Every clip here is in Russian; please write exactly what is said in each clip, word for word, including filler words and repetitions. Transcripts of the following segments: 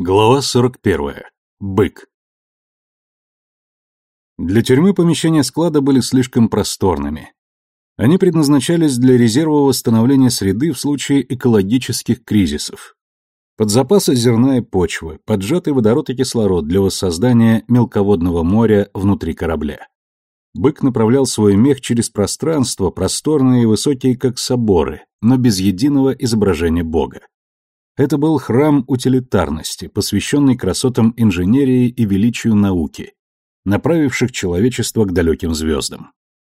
Глава сорок первая. Бык. Для тюрьмы помещения склада были слишком просторными. Они предназначались для резерва восстановления среды в случае экологических кризисов. Под запасы зерна и почвы, поджатый водород и кислород для воссоздания мелководного моря внутри корабля. Бык направлял свой мех через пространство, просторные и высокие, как соборы, но без единого изображения Бога. Это был храм утилитарности, посвященный красотам инженерии и величию науки, направивших человечество к далеким звездам.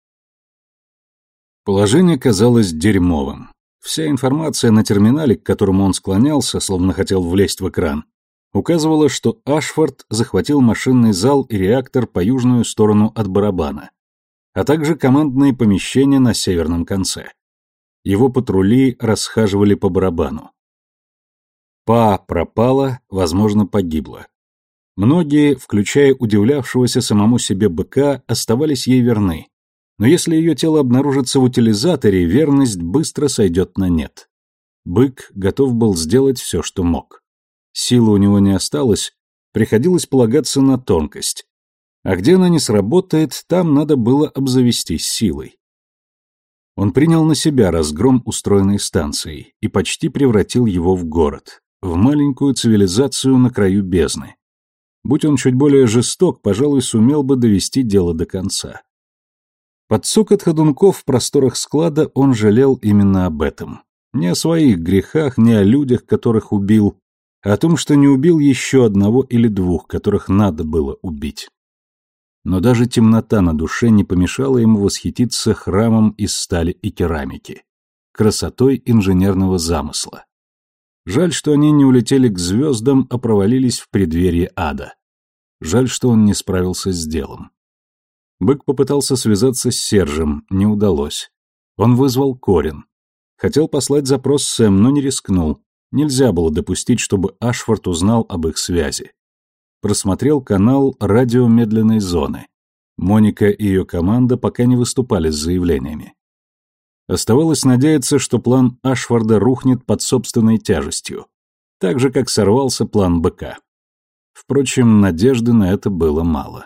Положение казалось дерьмовым. Вся информация на терминале, к которому он склонялся, словно хотел влезть в экран, указывала, что Ашфорд захватил машинный зал и реактор по южную сторону от барабана, а также командные помещения на северном конце. Его патрули расхаживали по барабану. Па пропала, возможно, погибла. Многие, включая удивлявшегося самому себе быка, оставались ей верны. Но если ее тело обнаружится в утилизаторе, верность быстро сойдет на нет. Бык готов был сделать все, что мог. Силы у него не осталось, приходилось полагаться на тонкость. А где она не сработает, там надо было обзавестись силой. Он принял на себя разгром устроенной станции и почти превратил его в город, в маленькую цивилизацию на краю бездны. Будь он чуть более жесток, пожалуй, сумел бы довести дело до конца. Под цокот ходунков в просторах склада он жалел именно об этом. Не о своих грехах, не о людях, которых убил, а о том, что не убил еще одного или двух, которых надо было убить. Но даже темнота на душе не помешала ему восхититься храмом из стали и керамики, красотой инженерного замысла. Жаль, что они не улетели к звездам, а провалились в преддверье ада. Жаль, что он не справился с делом. Бык попытался связаться с Сержем, не удалось. Он вызвал Корин. Хотел послать запрос Сэм, но не рискнул. Нельзя было допустить, чтобы Ашфорд узнал об их связи. Просмотрел канал радио медленной зоны. Моника и ее команда пока не выступали с заявлениями. Оставалось надеяться, что план Ашфорда рухнет под собственной тяжестью, так же, как сорвался план быка. Впрочем, надежды на это было мало.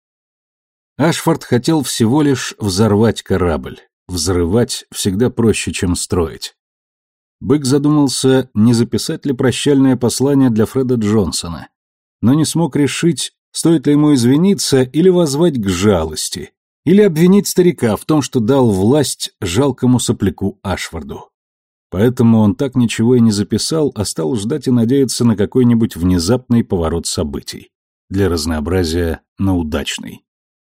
Ашфорд хотел всего лишь взорвать корабль. Взрывать всегда проще, чем строить. Бык задумался, не записать ли прощальное послание для Фреда Джонсона, но не смог решить, стоит ли ему извиниться или воззвать к жалости, или обвинить старика в том, что дал власть жалкому сопляку Ашфорду. Поэтому он так ничего и не записал, а стал ждать и надеяться на какой-нибудь внезапный поворот событий. Для разнообразия на удачный.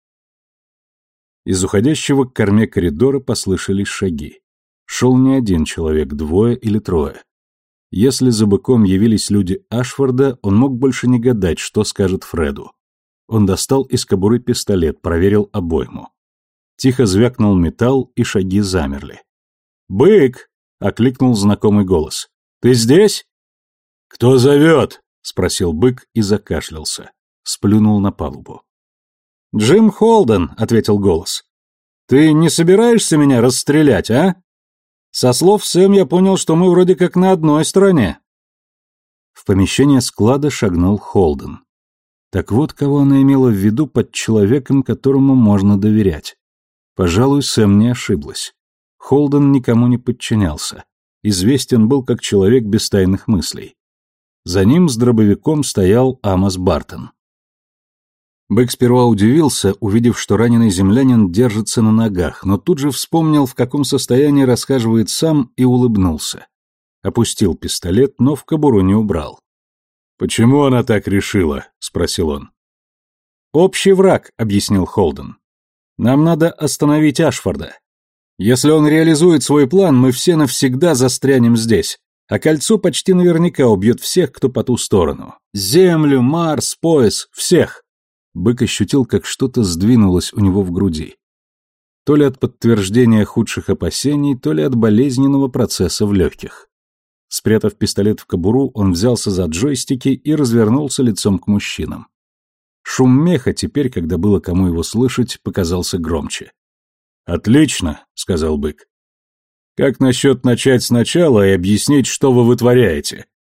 Из уходящего к корме коридора послышались шаги. Шел не один человек, двое или трое. Если за быком явились люди Ашфорда, он мог больше не гадать, что скажет Фреду. Он достал из кобуры пистолет, проверил обойму. Тихо звякнул металл, и шаги замерли. «Бык!» — окликнул знакомый голос. «Ты здесь?» «Кто зовет?» — спросил бык и закашлялся. Сплюнул на палубу. «Джим Холден», — ответил голос. «Ты не собираешься меня расстрелять, а? Со слов Сэм я понял, что мы вроде как на одной стороне». В помещение склада шагнул Холден. Так вот, кого она имела в виду под человеком, которому можно доверять. Пожалуй, Сэм не ошиблась. Холден никому не подчинялся. Известен был как человек без тайных мыслей. За ним с дробовиком стоял Амос Бартон. Бык сперва удивился, увидев, что раненый землянин держится на ногах, но тут же вспомнил, в каком состоянии расхаживает сам, и улыбнулся. Опустил пистолет, но в кобуру не убрал. «Почему она так решила?» — спросил он. «Общий враг», — объяснил Холден. «Нам надо остановить Ашфорда. Если он реализует свой план, мы все навсегда застрянем здесь, а кольцо почти наверняка убьет всех, кто по ту сторону. Землю, Марс, пояс, всех». Бык ощутил, как что-то сдвинулось у него в груди. То ли от подтверждения худших опасений, то ли от болезненного процесса в легких. Спрятав пистолет в кобуру, он взялся за джойстики и развернулся лицом к мужчинам. Шум меха теперь, когда было кому его слышать, показался громче. «Отлично», — сказал бык. «Как насчет начать сначала и объяснить, что вы вытворяете?»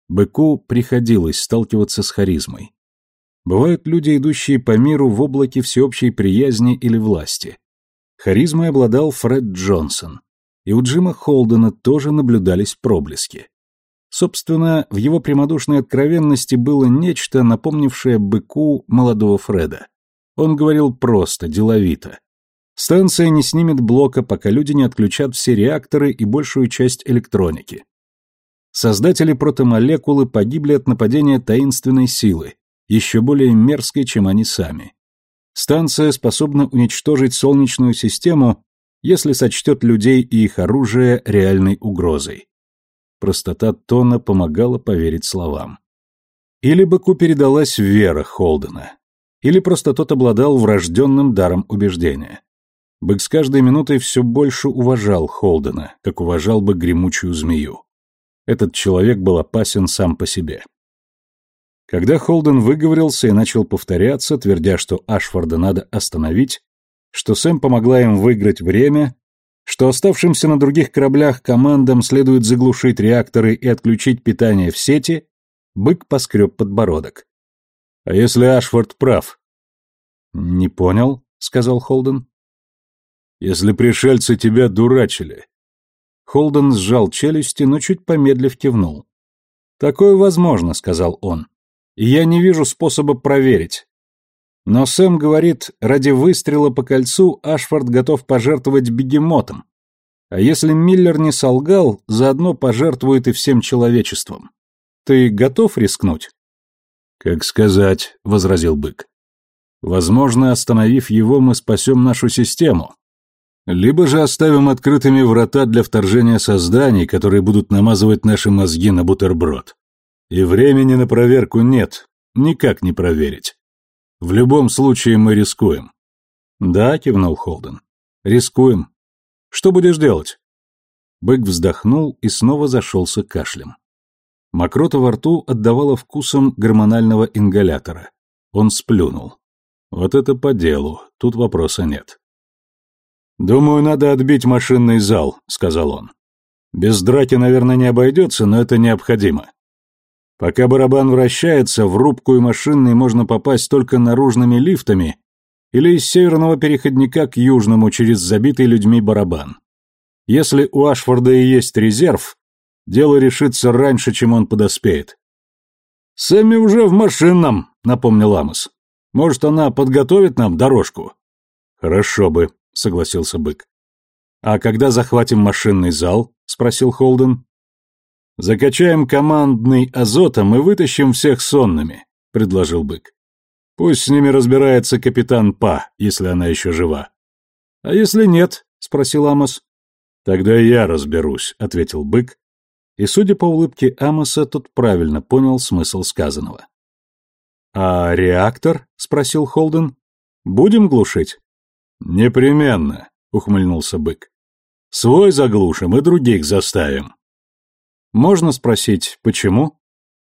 Быку приходилось сталкиваться с харизмой. Бывают люди, идущие по миру в облаке всеобщей приязни или власти. Харизмой обладал Фред Джонсон, и у Джима Холдена тоже наблюдались проблески. Собственно, в его прямодушной откровенности было нечто, напомнившее быку молодого Фреда. Он говорил просто, деловито. Станция не снимет блока, пока люди не отключат все реакторы и большую часть электроники. Создатели протомолекулы погибли от нападения таинственной силы, еще более мерзкой, чем они сами. Станция способна уничтожить Солнечную систему, если сочтет людей и их оружие реальной угрозой. Простота тона помогала поверить словам. Или быку передалась вера Холдена, или просто тот обладал врожденным даром убеждения. Бык с каждой минутой все больше уважал Холдена, как уважал бы гремучую змею. Этот человек был опасен сам по себе. Когда Холден выговорился и начал повторяться, твердя, что Ашфорда надо остановить, что Сэм помогла им выиграть время, что оставшимся на других кораблях командам следует заглушить реакторы и отключить питание в сети, бык поскреб подбородок. «А если Ашфорд прав?» «Не понял», — сказал Холден. «Если пришельцы тебя дурачили». Холден сжал челюсти, но чуть помедлив кивнул. «Такое возможно», — сказал он. «И я не вижу способа проверить. Но Сэм говорит, ради выстрела по кольцу Ашфорд готов пожертвовать бегемотом. А если Миллер не солгал, заодно пожертвует и всем человечеством. Ты готов рискнуть?» «Как сказать», — возразил бык. «Возможно, остановив его, мы спасем нашу систему. Либо же оставим открытыми врата для вторжения созданий, которые будут намазывать наши мозги на бутерброд. И времени на проверку нет, никак не проверить. В любом случае мы рискуем». «Да», — кивнул Холден. «Рискуем. Что будешь делать?» Бык вздохнул и снова зашелся кашлем. Мокрота во рту отдавала вкусом гормонального ингалятора. Он сплюнул. «Вот это по делу, тут вопроса нет». «Думаю, надо отбить машинный зал», — сказал он. «Без драки, наверное, не обойдется, но это необходимо. Пока барабан вращается, в рубку и машинный можно попасть только наружными лифтами или из северного переходника к южному через забитый людьми барабан. Если у Ашфорда и есть резерв, дело решится раньше, чем он подоспеет». «Сэмми уже в машинном», — напомнил Амос. «Может, она подготовит нам дорожку?» «Хорошо бы», — согласился бык. «А когда захватим машинный зал?» — спросил Холден. «Закачаем командный азотом и вытащим всех сонными», — предложил бык. «Пусть с ними разбирается капитан Па, если она еще жива». «А если нет?» — спросил Амос. «Тогда я разберусь», — ответил бык, и, судя по улыбке Амоса, тот правильно понял смысл сказанного. «А реактор?» — спросил Холден. «Будем глушить?» «Непременно», — ухмыльнулся бык. «Свой заглушим и других заставим». «Можно спросить, почему?»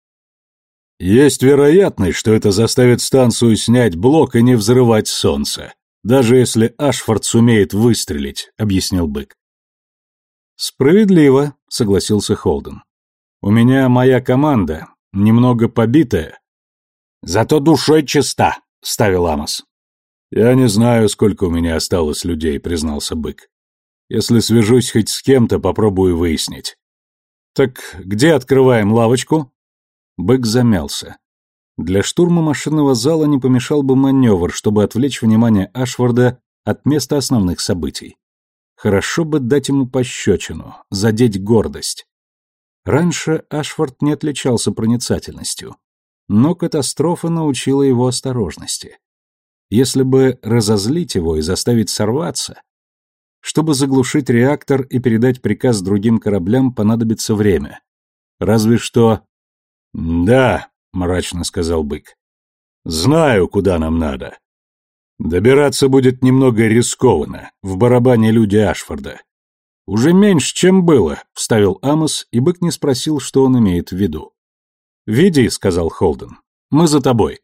«Есть вероятность, что это заставит станцию снять блок и не взрывать солнце, даже если Ашфорд сумеет выстрелить», — объяснил бык. «Справедливо», — согласился Холден. «У меня моя команда, немного побитая». «Зато душой чиста», — ставил Амос. «Я не знаю, сколько у меня осталось людей», — признался бык. «Если свяжусь хоть с кем-то, попробую выяснить». «Так где открываем лавочку?» Бык замялся. Для штурма машинного зала не помешал бы маневр, чтобы отвлечь внимание Ашфорда от места основных событий. Хорошо бы дать ему пощечину, задеть гордость. Раньше Ашфорд не отличался проницательностью, но катастрофа научила его осторожности. Если бы разозлить его и заставить сорваться, чтобы заглушить реактор и передать приказ другим кораблям, понадобится время. Разве что... «Да», — мрачно сказал бык, — «знаю, куда нам надо. Добираться будет немного рискованно, в барабане люди Ашфорда». «Уже меньше, чем было», — вставил Амос, и бык не спросил, что он имеет в виду. «Веди», — сказал Холден, — «мы за тобой».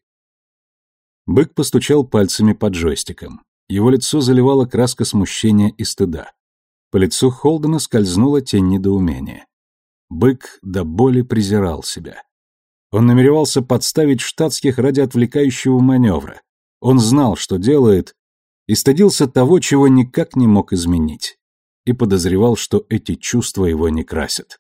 Бык постучал пальцами по джойстикам. Его лицо заливала краска смущения и стыда. По лицу Холдена скользнула тень недоумения. Бык до боли презирал себя. Он намеревался подставить штатских ради отвлекающего маневра. Он знал, что делает, и стыдился того, чего никак не мог изменить. И подозревал, что эти чувства его не красят.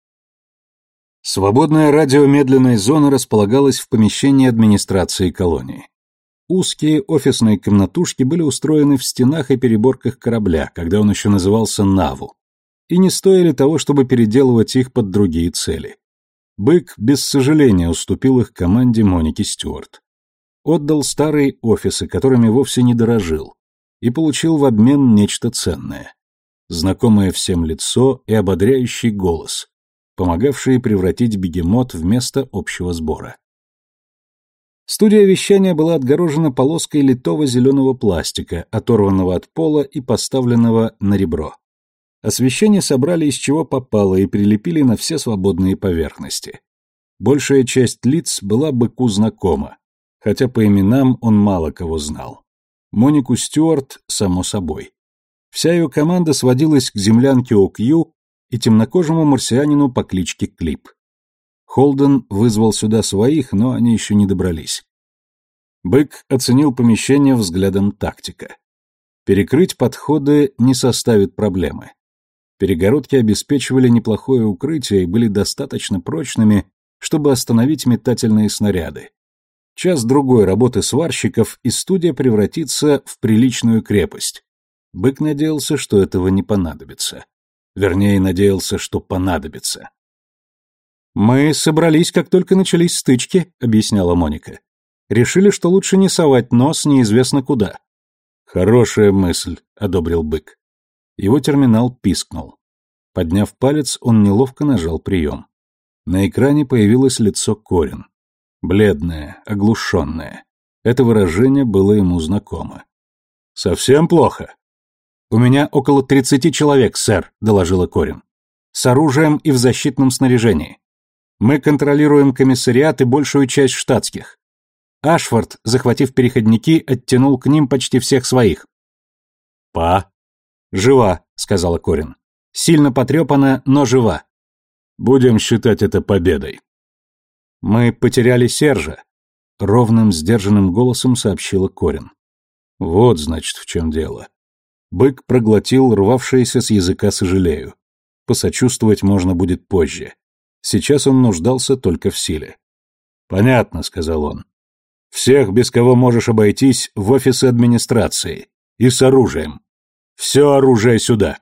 Свободная радиомедленная зона располагалась в помещении администрации колонии. Узкие офисные комнатушки были устроены в стенах и переборках корабля, когда он еще назывался «Наву», и не стоили того, чтобы переделывать их под другие цели. Бык без сожаления уступил их команде Моники Стюарт. Отдал старые офисы, которыми вовсе не дорожил, и получил в обмен нечто ценное. Знакомое всем лицо и ободряющий голос, помогавшие превратить бегемот в место общего сбора. Студия вещания была отгорожена полоской литого зеленого пластика, оторванного от пола и поставленного на ребро. Освещение собрали из чего попало и прилепили на все свободные поверхности. Большая часть лиц была быку знакома, хотя по именам он мало кого знал. Монику Стюарт, само собой. Вся ее команда сводилась к землянке О'Кью и темнокожему марсианину по кличке Клип. Холден вызвал сюда своих, но они еще не добрались. Бык оценил помещение взглядом тактика. Перекрыть подходы не составит проблемы. Перегородки обеспечивали неплохое укрытие и были достаточно прочными, чтобы остановить метательные снаряды. Час-другой работы сварщиков, и студия превратится в приличную крепость. Бык надеялся, что этого не понадобится. Вернее, надеялся, что понадобится. «Мы собрались, как только начались стычки», — объясняла Моника. «Решили, что лучше не совать нос неизвестно куда». «Хорошая мысль», — одобрил Бык. Его терминал пискнул. Подняв палец, он неловко нажал прием. На экране появилось лицо Корин. Бледное, оглушенное. Это выражение было ему знакомо. «Совсем плохо?» «У меня около тридцати человек, сэр», — доложила Корин. «С оружием и в защитном снаряжении. Мы контролируем комиссариат и большую часть штатских. Ашфорд, захватив переходники, оттянул к ним почти всех своих». «Па?» «Жива», — сказала Корин. «Сильно потрепана, но жива». «Будем считать это победой». «Мы потеряли Сержа», — ровным, сдержанным голосом сообщила Корин. «Вот, значит, в чем дело». Бык проглотил рвавшееся с языка «сожалею». Посочувствовать можно будет позже. Сейчас он нуждался только в силе. «Понятно», — сказал он. «Всех, без кого можешь обойтись, в офисы администрации. И с оружием. Все оружие сюда».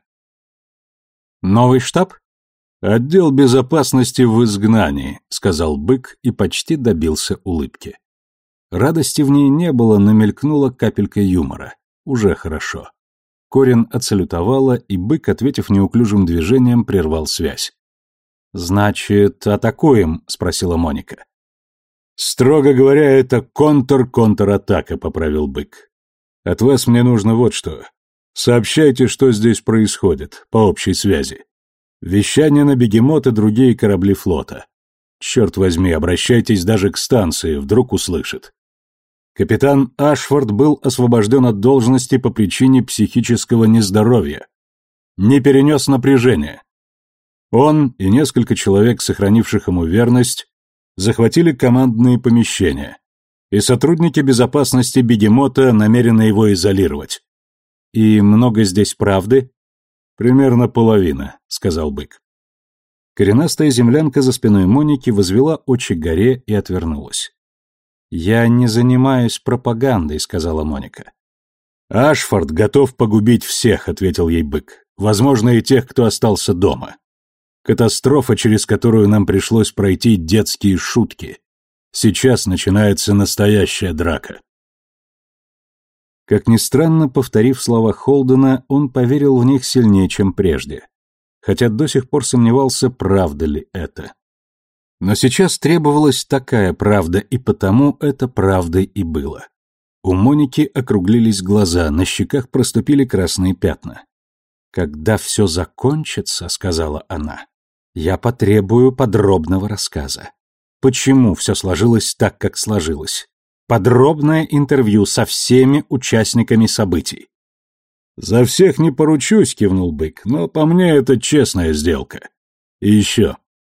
«Новый штаб?» «Отдел безопасности в изгнании», — сказал Бык и почти добился улыбки. Радости в ней не было, но мелькнула капелька юмора. Уже хорошо. Корин отсалютовала, и Бык, ответив неуклюжим движением, прервал связь. «Значит, атакуем?» — спросила Моника. «Строго говоря, это контр-контратака», — поправил Бык. «От вас мне нужно вот что. Сообщайте, что здесь происходит, по общей связи. Вещание на бегемот и другие корабли флота. Черт возьми, обращайтесь даже к станции, вдруг услышит. Капитан Ашфорд был освобожден от должности по причине психического нездоровья. Не перенес напряжения. Он и несколько человек, сохранивших ему верность, захватили командные помещения, и сотрудники безопасности бегемота намерены его изолировать. И много здесь правды? Примерно половина, сказал Бык. Коренастая землянка за спиной Моники возвела очи к горе и отвернулась. «Я не занимаюсь пропагандой», — сказала Моника. «Ашфорд готов погубить всех», — ответил ей Бык. «Возможно, и тех, кто остался дома. Катастрофа, через которую нам пришлось пройти детские шутки. Сейчас начинается настоящая драка». Как ни странно, повторив слова Холдена, он поверил в них сильнее, чем прежде. Хотя до сих пор сомневался, правда ли это. Но сейчас требовалась такая правда, и потому это правдой и было. У Моники округлились глаза, на щеках проступили красные пятна. «Когда все закончится, — сказала она, — я потребую подробного рассказа. Почему все сложилось так, как сложилось? Подробное интервью со всеми участниками событий». «За всех не поручусь», — кивнул Бык, — «но по мне это честная сделка. И еще.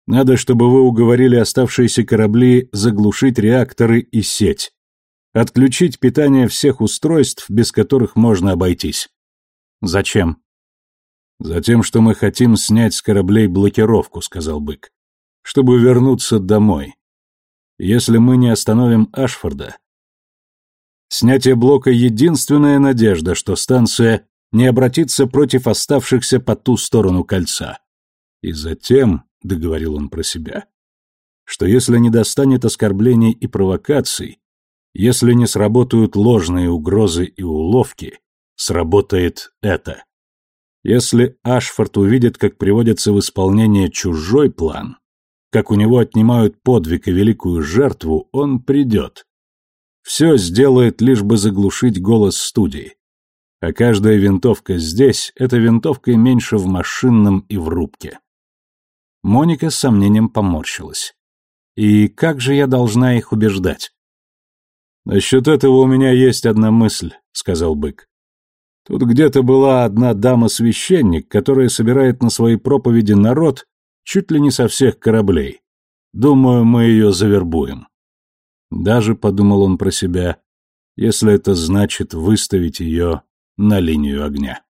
Надо, чтобы вы уговорили оставшиеся корабли заглушить реакторы и сеть. Отключить питание всех устройств, без которых можно обойтись. Зачем? Затем, что мы хотим снять с кораблей блокировку, сказал Бык. Чтобы вернуться домой. Если мы не остановим Ашфорда, снятие блока — единственная надежда, что станция не обратится против оставшихся по ту сторону кольца. И затем, — договорил он про себя, — что если не достанет оскорблений и провокаций, если не сработают ложные угрозы и уловки, сработает это. Если Ашфорд увидит, как приводится в исполнение чужой план, как у него отнимают подвиг и великую жертву, он придет. Все сделает, лишь бы заглушить голос студии. А каждая винтовка здесь — это винтовка меньше в машинном и в рубке. Моника с сомнением поморщилась. И как же я должна их убеждать? «Насчет этого у меня есть одна мысль», — сказал Бык. «Тут где-то была одна дама-священник, которая собирает на свои проповеди народ чуть ли не со всех кораблей. Думаю, мы ее завербуем». Даже, подумал он про себя, если это значит выставить ее на линию огня.